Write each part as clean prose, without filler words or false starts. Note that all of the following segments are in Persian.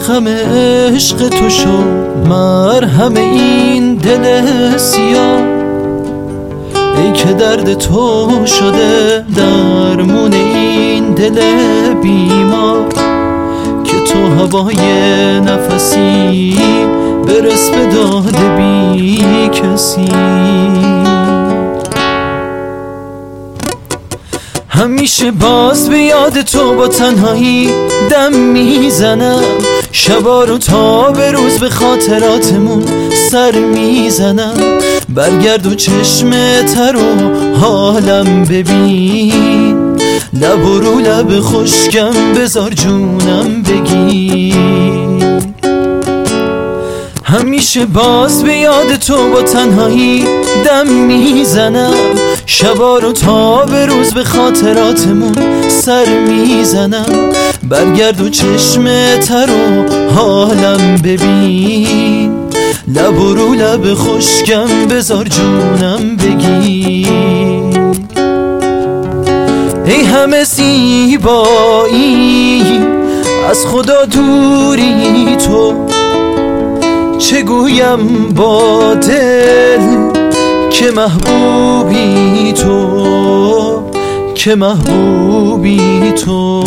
غم عشق تو شد مرهم این دل سیاه، ای که درد تو شده درمون این دل بیمار، که تو هوای نفسی برس به داد بی کسی. همیشه باز به یاد تو با تنهایی دم میزنم، شبا رو تا به روز به خاطراتمون سر میزنم. برگرد و چشم تر و حالم ببین، لب و رو لب خشکم بذار جونم بگی. همیشه باز به یاد تو با تنهایی دم میزنم، شبا رو تا به روز به خاطراتمون سر میزنم. برگرد و چشم تر و حالم ببین، لب و رو لب خشکم بذار جونم بگی. ای همه زیبایی از خدا دوری تو، چه گویم با دل که محبوبی تو، که محبوبی تو.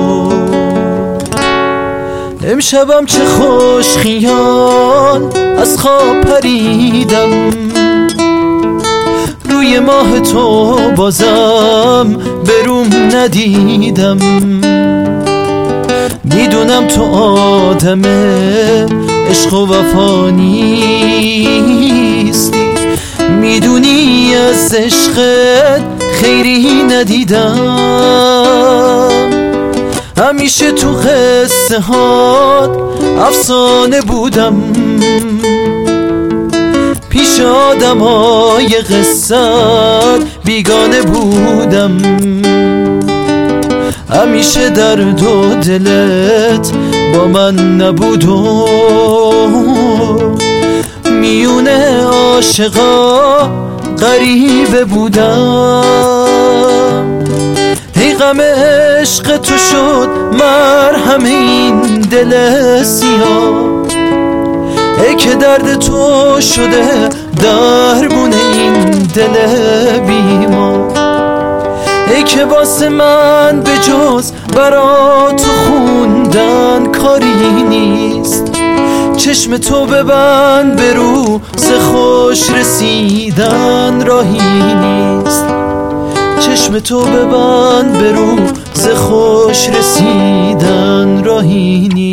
امشبم چه خوش خیال از خواب پریدم، روی ماه تو بازم بروم ندیدم. میدونم تو آدم عشق و وفا نیستی، میدونی از عشقت خیری ندیدم. همیشه تو قصه هات افسانه بودم، پیش آدمای قصت بیگانه بودم. همیشه درد و دلت با من نبود و میونه عاشقا غریبه بودم. ای غم عشق تو شد مرهم این دل سیاه، ای که درد تو شده درمون این دل بیمار، ای که واسه من به جز برا تو خوندن کاری نیست. چشم تو ببند به روز خوش رسیدن راهی نیست، چشم تو ببند به روز خوش رسیدن راهی نیست.